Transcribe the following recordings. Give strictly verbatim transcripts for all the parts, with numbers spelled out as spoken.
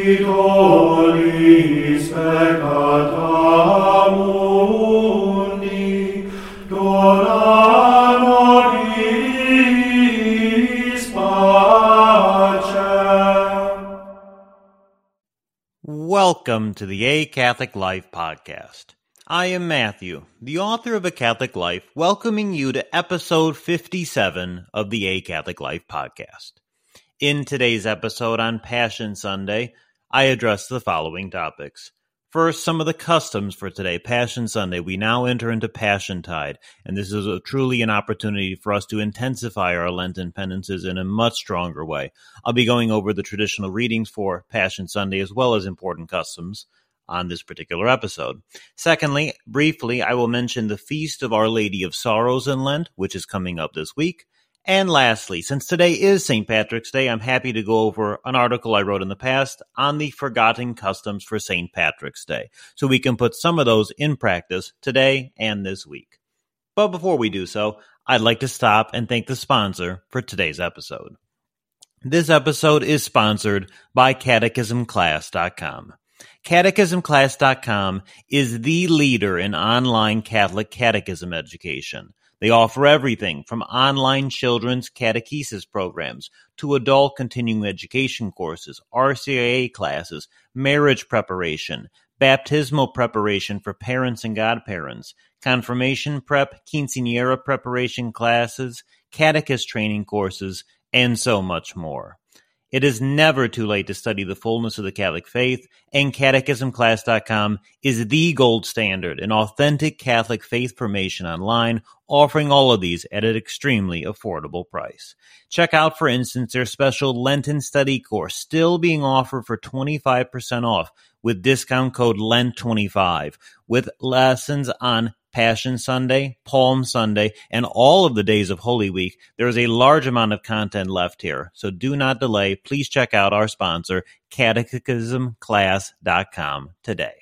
titulis peccata mundi, dona nobis pacem. Welcome to the A Catholic Life podcast. I am Matthew, the author of A Catholic Life, welcoming you to episode fifty-seven of the A Catholic Life podcast. In today's episode on Passion Sunday, I address the following topics. First, some of the customs for today, Passion Sunday. We now enter into Passiontide, and this is a, truly an opportunity for us to intensify our Lenten penances in a much stronger way. I'll be going over the traditional readings for Passion Sunday as well as important customs on this particular episode. Secondly, briefly, I will mention the Feast of Our Lady of Sorrows in Lent, which is coming up this week. And lastly, since today is Saint Patrick's Day, I'm happy to go over an article I wrote in the past on the forgotten customs for Saint Patrick's Day, so we can put some of those in practice today and this week. But before we do so, I'd like to stop and thank the sponsor for today's episode. This episode is sponsored by catechism class dot com. catechism class dot com is the leader in online Catholic catechism education. They offer everything from online children's catechesis programs to adult continuing education courses, R C I A classes, marriage preparation, baptismal preparation for parents and godparents, confirmation prep, quinceañera preparation classes, catechist training courses, and so much more. It is never too late to study the fullness of the Catholic faith, and catechism class dot com is the gold standard in authentic Catholic faith formation online, offering all of these at an extremely affordable price. Check out, for instance, their special Lenten study course, still being offered for twenty-five percent off with discount code Lent twenty-five, with lessons on Passion Sunday, Palm Sunday, and all of the days of Holy Week. There is a large amount of content left here, so do not delay. Please check out our sponsor, catechism class dot com, today.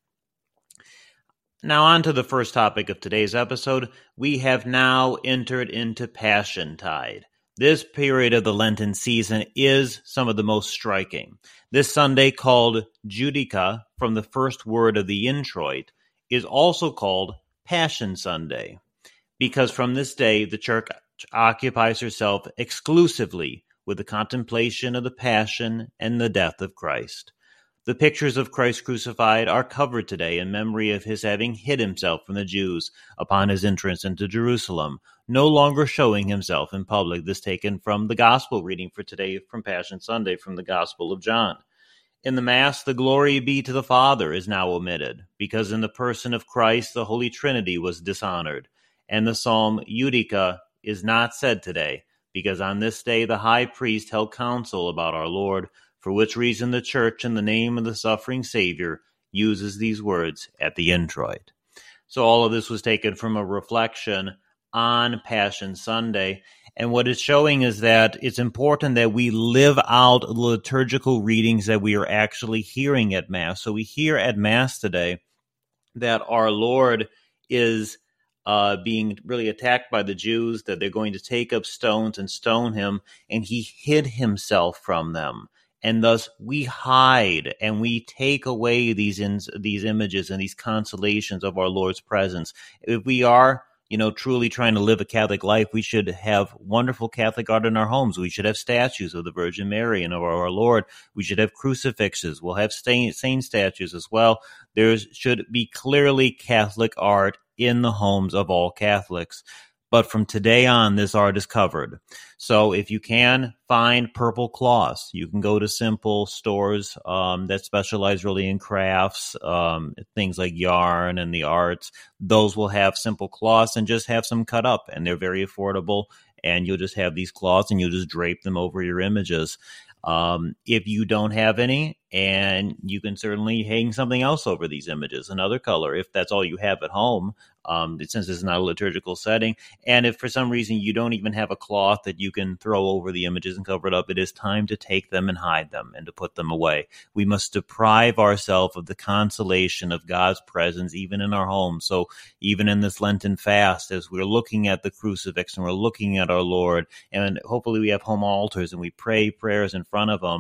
Now on to the first topic of today's episode. We have now entered into Passiontide. This period of the Lenten season is some of the most striking. This Sunday, called Judica, from the first word of the introit, is also called Passion Sunday, because from this day the Church occupies herself exclusively with the contemplation of the passion and the death of Christ. The pictures of Christ crucified are covered today in memory of his having hid himself from the Jews upon his entrance into Jerusalem, no longer showing himself in public. This taken from the Gospel reading for today from Passion Sunday from the Gospel of John. In the Mass, the glory be to the Father is now omitted, because in the person of Christ the Holy Trinity was dishonored, and the psalm Judica is not said today, because on this day the high priest held counsel about our Lord, for which reason the Church, in the name of the suffering Savior, uses these words at the introit. So all of this was taken from a reflection on Passion Sunday. And what it's showing is that it's important that we live out the liturgical readings that we are actually hearing at Mass. So we hear at Mass today that our Lord is uh, being really attacked by the Jews, that they're going to take up stones and stone him, and he hid himself from them. And thus we hide and we take away these in, these images and these consolations of our Lord's presence. If we are you know, truly trying to live a Catholic life, we should have wonderful Catholic art in our homes. We should have statues of the Virgin Mary and of our Lord. We should have crucifixes. We'll have saint, saint statues as well. There should be clearly Catholic art in the homes of all Catholics. But from today on, this art is covered. So if you can find purple cloths, you can go to simple stores um, that specialize really in crafts, um, things like yarn and the arts. Those will have simple cloths and just have some cut up, and they're very affordable. And you'll just have these cloths and you'll just drape them over your images. Um, if you don't have any, and you can certainly hang something else over these images, another color, if that's all you have at home, um, since it's not a liturgical setting. And if for some reason you don't even have a cloth that you can throw over the images and cover it up, it is time to take them and hide them and to put them away. We must deprive ourselves of the consolation of God's presence, even in our homes. So even in this Lenten fast, as we're looking at the crucifix and we're looking at our Lord, and hopefully we have home altars and we pray prayers in front of them,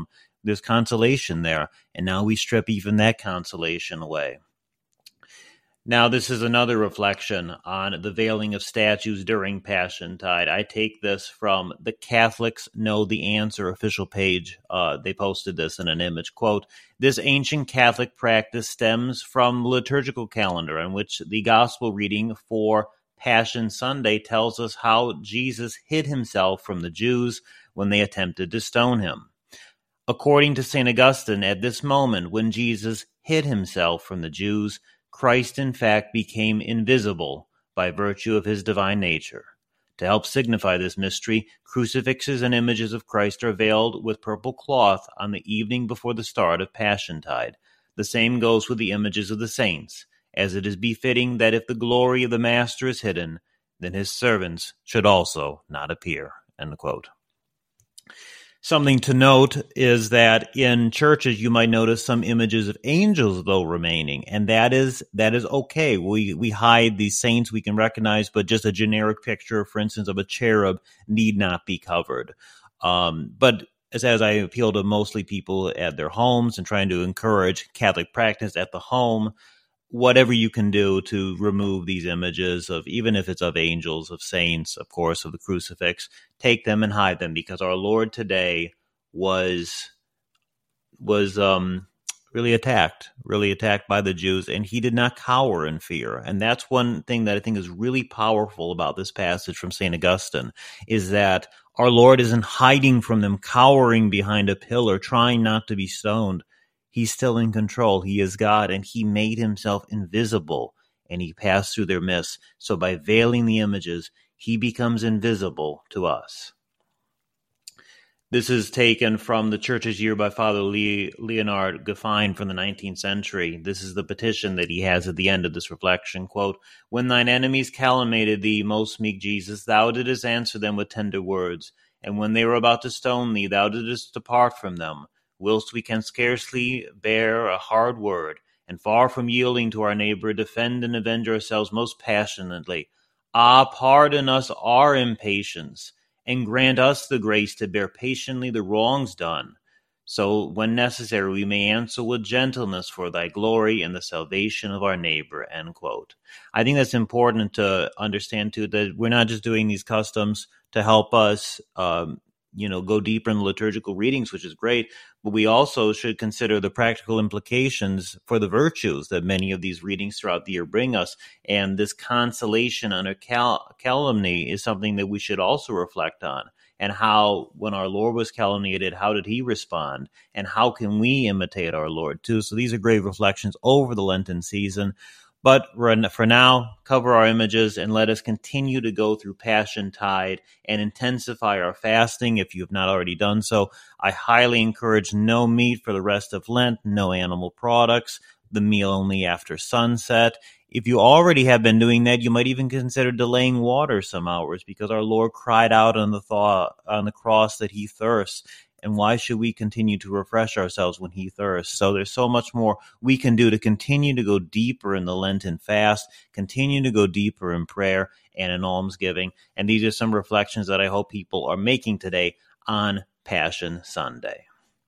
there's consolation there, and now we strip even that consolation away. Now, this is another reflection on the veiling of statues during Passiontide. I take this from the Catholics Know the Answer official page. Uh, they posted this in an image. Quote, "This ancient Catholic practice stems from the liturgical calendar, in which the gospel reading for Passion Sunday tells us how Jesus hid himself from the Jews when they attempted to stone him. According to Saint Augustine, at this moment when Jesus hid himself from the Jews, Christ, in fact, became invisible by virtue of his divine nature. To help signify this mystery, crucifixes and images of Christ are veiled with purple cloth on the evening before the start of Passiontide. The same goes with the images of the saints, as it is befitting that if the glory of the Master is hidden, then his servants should also not appear." End quote. Something to note is that in churches you might notice some images of angels, though, remaining, and that is that is okay. We we hide these saints we can recognize, but just a generic picture, for instance, of a cherub need not be covered. Um, but as, as I appeal to mostly people at their homes and trying to encourage Catholic practice at the home, whatever you can do to remove these images of, even if it's of angels, of saints, of course, of the crucifix, take them and hide them, because our Lord today was was um, really attacked, really attacked by the Jews, and he did not cower in fear. And that's one thing that I think is really powerful about this passage from Saint Augustine, is that our Lord isn't hiding from them, cowering behind a pillar, trying not to be stoned. He's still in control. He is God, and he made himself invisible, and he passed through their midst. So by veiling the images, he becomes invisible to us. This is taken from the Church's Year by Father Le- Leonard Goffine from the nineteenth century. This is the petition that he has at the end of this reflection. Quote, "When thine enemies calumniated thee, most meek Jesus, thou didst answer them with tender words. And when they were about to stone thee, thou didst depart from them, whilst we can scarcely bear a hard word, and far from yielding to our neighbor, defend and avenge ourselves most passionately. Ah, pardon us our impatience, and grant us the grace to bear patiently the wrongs done, so when necessary we may answer with gentleness for thy glory and the salvation of our neighbor." End quote. I think that's important to understand, too, that we're not just doing these customs to help us um, you know, go deeper in the liturgical readings, which is great, but we also should consider the practical implications for the virtues that many of these readings throughout the year bring us. And this consolation under cal- calumny is something that we should also reflect on. And how, when our Lord was calumniated, how did he respond? And how can we imitate our Lord too? So these are great reflections over the Lenten season. But for now, cover our images and let us continue to go through Passiontide and intensify our fasting if you have not already done so. I highly encourage no meat for the rest of Lent, no animal products, the meal only after sunset. If you already have been doing that, you might even consider delaying water some hours, because our Lord cried out on the thought, on the cross that he thirsts. And why should we continue to refresh ourselves when he thirsts? So there's so much more we can do to continue to go deeper in the Lenten fast, continue to go deeper in prayer and in almsgiving. And these are some reflections that I hope people are making today on Passion Sunday.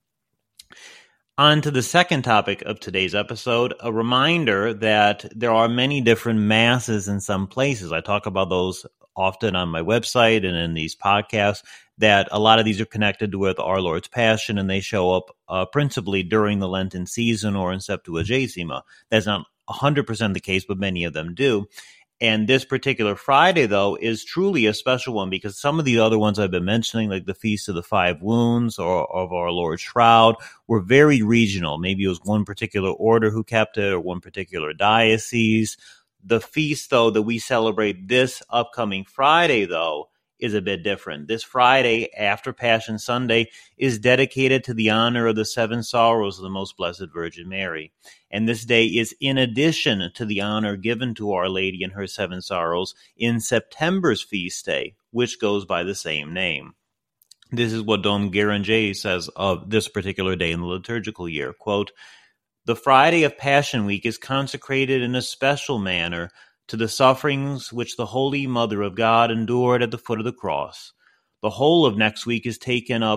On to the second topic of today's episode, a reminder that there are many different masses in some places. I talk about those often on my website and in these podcasts, that a lot of these are connected with our Lord's Passion, and they show up uh, principally during the Lenten season or in Septuagesima. That's not one hundred percent the case, but many of them do. And this particular Friday, though, is truly a special one, because some of the other ones I've been mentioning, like the Feast of the Five Wounds or of our Lord's Shroud, were very regional. Maybe it was one particular order who kept it or one particular diocese. The feast, though, that we celebrate this upcoming Friday, though, is a bit different. This Friday, after Passion Sunday, is dedicated to the honor of the seven sorrows of the Most Blessed Virgin Mary. And this day is in addition to the honor given to Our Lady and her seven sorrows in September's feast day, which goes by the same name. This is what Dom Guéranger says of this particular day in the liturgical year. Quote, "The Friday of Passion Week is consecrated in a special manner to the sufferings which the Holy Mother of God endured at the foot of the cross. The whole of next week is taken up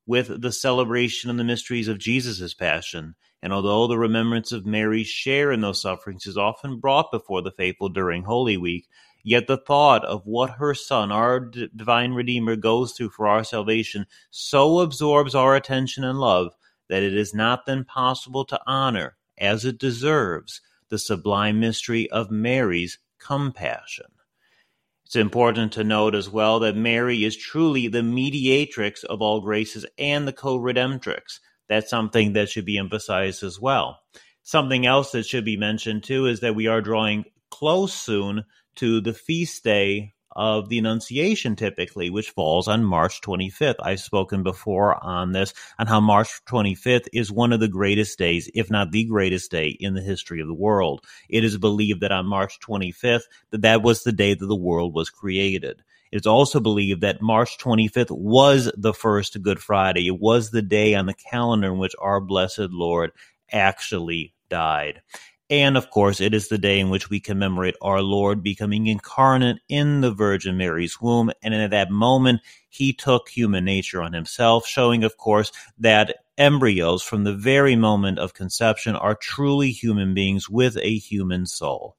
with the celebration of the mysteries of Jesus' passion. And although the remembrance of Mary's share in those sufferings is often brought before the faithful during Holy Week, yet the thought of what her Son, our d- divine Redeemer, goes through for our salvation so absorbs our attention and love that it is not then possible to honor, as it deserves, the sublime mystery of Mary's compassion. It's important to note as well that Mary is truly the mediatrix of all graces and the co-redemptrix. That's something that should be emphasized as well. Something else that should be mentioned too is that we are drawing close soon to the feast day of the Annunciation typically, which falls on March twenty-fifth. I've spoken before on this, on how March twenty-fifth is one of the greatest days, if not the greatest day in the history of the world. It is believed that on March twenty-fifth, that that was the day that the world was created. It's also believed that March twenty-fifth was the first Good Friday. It was the day on the calendar in which our blessed Lord actually died. And, of course, it is the day in which we commemorate our Lord becoming incarnate in the Virgin Mary's womb. And at that moment, he took human nature on himself, showing, of course, that embryos from the very moment of conception are truly human beings with a human soul.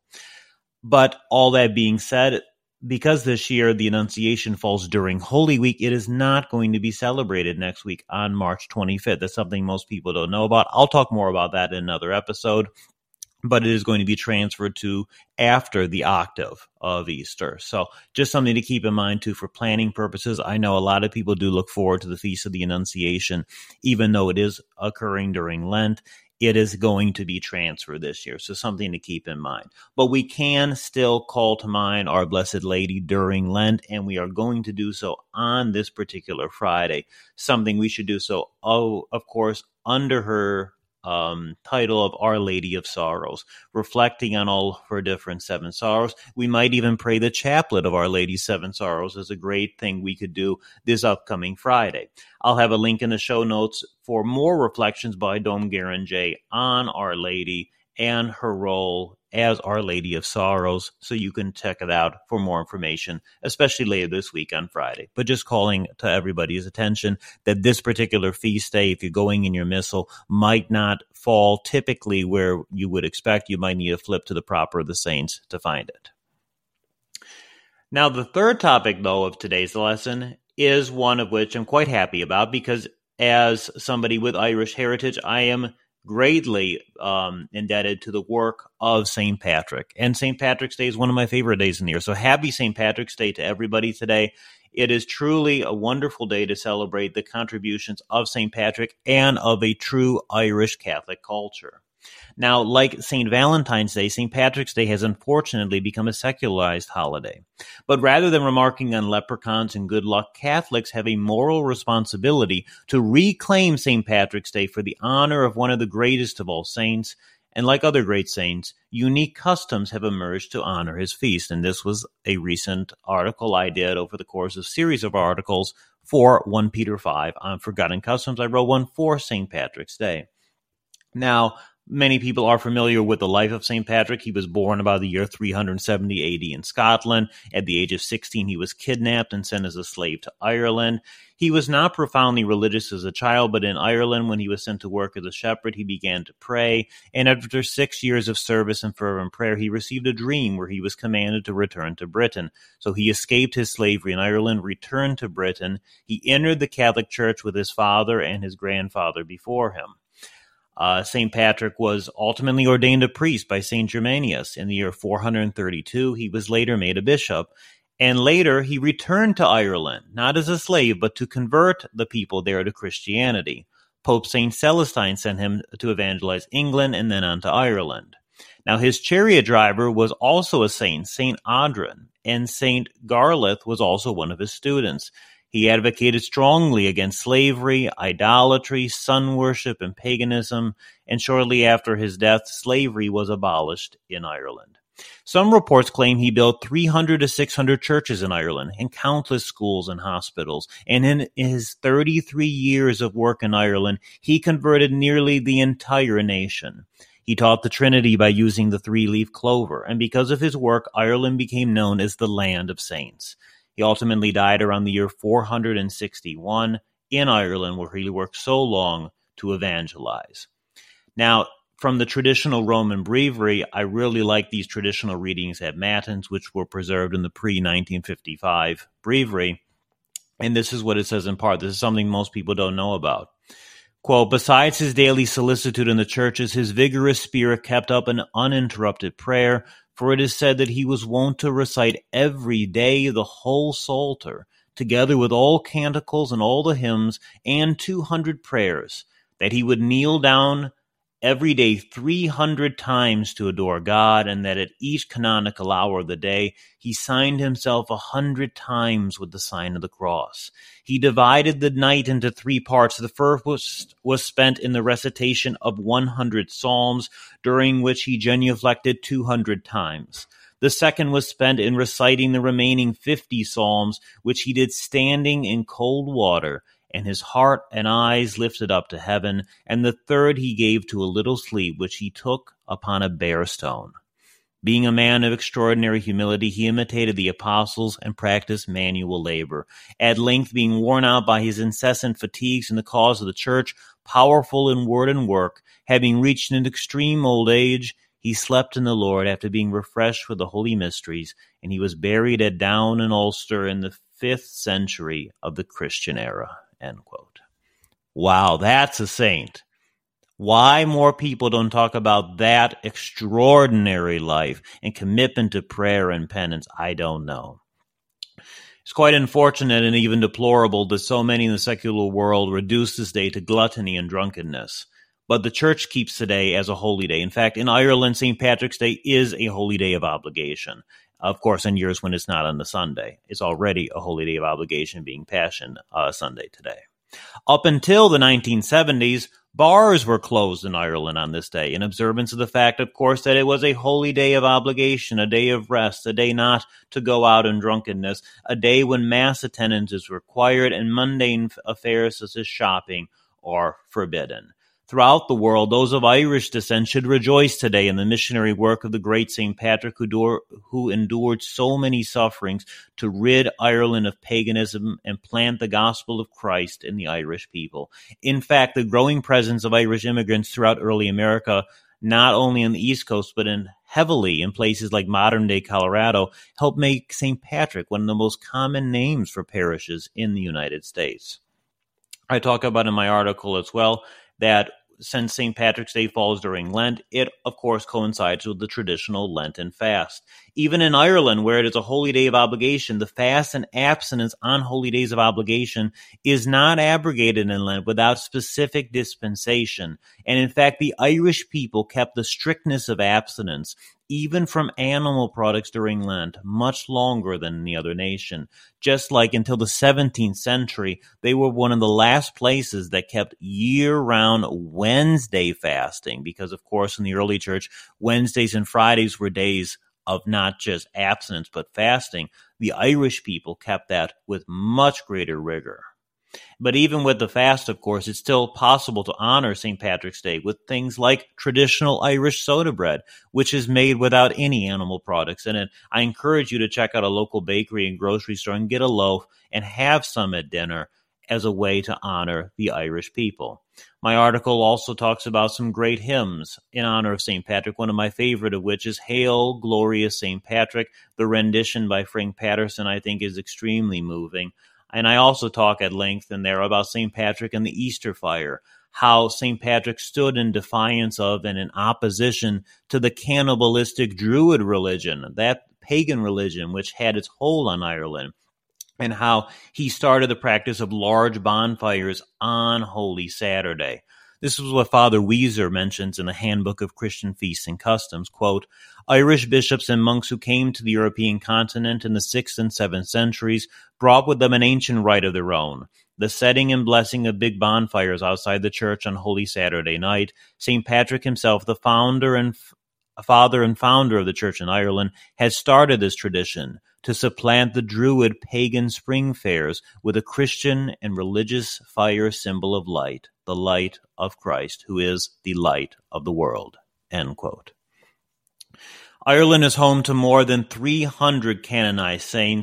But all that being said, because this year the Annunciation falls during Holy Week, it is not going to be celebrated next week on March twenty-fifth. That's something most people don't know about. I'll talk more about that in another episode. But it is going to be transferred to after the octave of Easter. So just something to keep in mind, too, for planning purposes. I know a lot of people do look forward to the Feast of the Annunciation, even though it is occurring during Lent. It is going to be transferred this year, so something to keep in mind. But we can still call to mind our Blessed Lady during Lent, and we are going to do so on this particular Friday, something we should do so, oh, of course, under her Um, title of Our Lady of Sorrows, reflecting on all her different seven sorrows. We might even pray the chaplet of Our Lady's Seven Sorrows as a great thing we could do this upcoming Friday. I'll have a link in the show notes for more reflections by Dom Guéranger on Our Lady and her role as Our Lady of Sorrows, so you can check it out for more information, especially later this week on Friday. But just calling to everybody's attention that this particular feast day, if you're going in your missal, might not fall typically where you would expect. You might need to flip to the Proper of the Saints to find it. Now, the third topic, though, of today's lesson is one of which I'm quite happy about, because as somebody with Irish heritage, I am greatly um, indebted to the work of Saint Patrick. And Saint Patrick's Day is one of my favorite days in the year. So happy Saint Patrick's Day to everybody today. It is truly a wonderful day to celebrate the contributions of Saint Patrick and of a true Irish Catholic culture. Now, like Saint Valentine's Day, Saint Patrick's Day has unfortunately become a secularized holiday. But rather than remarking on leprechauns and good luck, Catholics have a moral responsibility to reclaim Saint Patrick's Day for the honor of one of the greatest of all saints. And like other great saints, unique customs have emerged to honor his feast. And this was a recent article I did over the course of a series of articles for First Peter five on Forgotten Customs. I wrote one for Saint Patrick's Day. Now, many people are familiar with the life of Saint Patrick. He was born about the year three hundred seventy A D in Scotland. At the age of sixteen, he was kidnapped and sent as a slave to Ireland. He was not profoundly religious as a child, but in Ireland, when he was sent to work as a shepherd, he began to pray. And after six years of service and fervent prayer, he received a dream where he was commanded to return to Britain. So he escaped his slavery in Ireland, returned to Britain. He entered the Catholic Church with his father and his grandfather before him. Uh, Saint Patrick was ultimately ordained a priest by Saint Germanius in the year four hundred thirty-two. He was later made a bishop. And later, he returned to Ireland, not as a slave, but to convert the people there to Christianity. Pope Saint Celestine sent him to evangelize England and then on to Ireland. Now, his chariot driver was also a saint, Saint Audrin, and Saint Garleth was also one of his students. He advocated strongly against slavery, idolatry, sun worship, and paganism, and shortly after his death, slavery was abolished in Ireland. Some reports claim he built three hundred to six hundred churches in Ireland and countless schools and hospitals. And in his thirty-three years of work in Ireland, he converted nearly the entire nation. He taught the Trinity by using the three-leaf clover, and because of his work, Ireland became known as the Land of Saints. He ultimately died around the year four hundred sixty-one in Ireland, where he worked so long to evangelize. Now, from the traditional Roman breviary, I really like these traditional readings at Matins, which were preserved in the pre nineteen fifty-five breviary. And this is what it says in part. This is something most people don't know about. Quote, besides his daily solicitude in the churches, his vigorous spirit kept up an uninterrupted prayer, for it is said that he was wont to recite every day the whole Psalter, together with all canticles and all the hymns, and two hundred prayers, that he would kneel down every day three hundred times to adore God, and that at each canonical hour of the day he signed himself a hundred times with the sign of the cross. He divided the night into three parts. The first was, was spent in the recitation of one hundred psalms, during which he genuflected two hundred times. The second was spent in reciting the remaining fifty psalms, which he did standing in cold water, and his heart and eyes lifted up to heaven. And the third he gave to a little sleep, which he took upon a bare stone. Being a man of extraordinary humility, he imitated the apostles and practiced manual labor. At length, being worn out by his incessant fatigues in the cause of the church, powerful in word and work, having reached an extreme old age, he slept in the Lord after being refreshed with the holy mysteries, and he was buried at Down in Ulster in the fifth century of the Christian era. End quote. Wow, that's a saint. Why more people don't talk about that extraordinary life and commitment to prayer and penance, I don't know. It's quite unfortunate and even deplorable that so many in the secular world reduce this day to gluttony and drunkenness. But the church keeps today as a holy day. In fact, in Ireland, Saint Patrick's Day is a holy day of obligation. Of course, in years when it's not on the Sunday. It's already a holy day of obligation, being Passion uh, Sunday today. Up until the nineteen seventies, bars were closed in Ireland on this day, in observance of the fact, of course, that it was a holy day of obligation, a day of rest, a day not to go out in drunkenness, a day when mass attendance is required and mundane affairs such as shopping are forbidden. Throughout the world, those of Irish descent should rejoice today in the missionary work of the great Saint Patrick, who, door, who endured so many sufferings to rid Ireland of paganism and plant the gospel of Christ in the Irish people. In fact, the growing presence of Irish immigrants throughout early America, not only on the East Coast, but in heavily in places like modern-day Colorado, helped make Saint Patrick one of the most common names for parishes in the United States. I talk about in my article as well that since Saint Patrick's Day falls during Lent, it, of course, coincides with the traditional Lenten fast. Even in Ireland, where it is a holy day of obligation, the fast and abstinence on holy days of obligation is not abrogated in Lent without specific dispensation. And in fact, the Irish people kept the strictness of abstinence, even from animal products during Lent, much longer than any other nation. Just like until the seventeenth century, they were one of the last places that kept year-round Wednesday fasting, because, of course, in the early church, Wednesdays and Fridays were days of not just abstinence, but fasting. The Irish people kept that with much greater rigor. But even with the fast, of course, it's still possible to honor Saint Patrick's Day with things like traditional Irish soda bread, which is made without any animal products in it. I encourage you to check out a local bakery and grocery store and get a loaf and have some at dinner as a way to honor the Irish people. My article also talks about some great hymns in honor of Saint Patrick, one of my favorite of which is Hail, Glorious Saint Patrick. The rendition by Frank Patterson, I think, is extremely moving. And I also talk at length in there about Saint Patrick and the Easter fire, how Saint Patrick stood in defiance of and in opposition to the cannibalistic Druid religion, that pagan religion which had its hold on Ireland, and how he started the practice of large bonfires on Holy Saturday. This is what Father Weiser mentions in the Handbook of Christian Feasts and Customs, quote, Irish bishops and monks who came to the European continent in the sixth and seventh centuries brought with them an ancient rite of their own, the setting and blessing of big bonfires outside the church on Holy Saturday night. Saint Patrick himself, the founder and f- father and founder of the church in Ireland, had started this tradition to supplant the Druid pagan spring fairs with a Christian and religious fire symbol of light, the light of Christ, who is the light of the world. End quote. Ireland is home to more than three hundred canonized saints.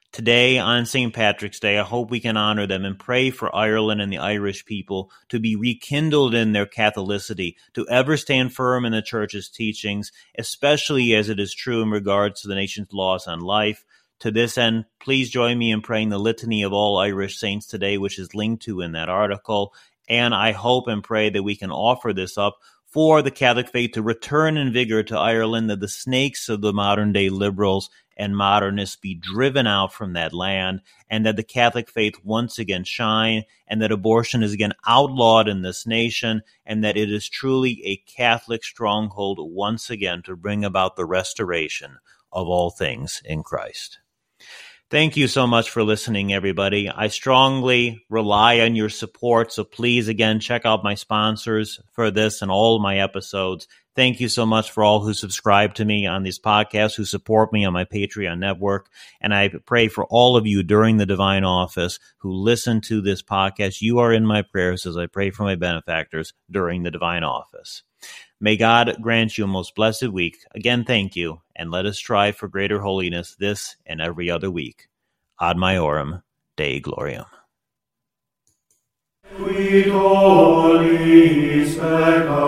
Today, on Saint Patrick's Day, I hope we can honor them and pray for Ireland and the Irish people to be rekindled in their Catholicity, to ever stand firm in the Church's teachings, especially as it is true in regards to the nation's laws on life. To this end, please join me in praying the Litany of all Irish saints today, which is linked to in that article. And I hope and pray that we can offer this up for the Catholic faith to return in vigor to Ireland, that the snakes of the modern-day liberals and modernists be driven out from that land, and that the Catholic faith once again shine, and that abortion is again outlawed in this nation, and that it is truly a Catholic stronghold once again to bring about the restoration of all things in Christ. Thank you so much for listening, everybody. I strongly rely on your support, so please, again, check out my sponsors for this and all of my episodes. Thank you so much for all who subscribe to me on these podcasts, who support me on my Patreon network. And I pray for all of you during the Divine Office who listen to this podcast. You are in my prayers as I pray for my benefactors during the Divine Office. May God grant you a most blessed week. Again, thank you, and let us strive for greater holiness this and every other week. Ad Maiorem, Dei Gloriam. Qui tollis peccatum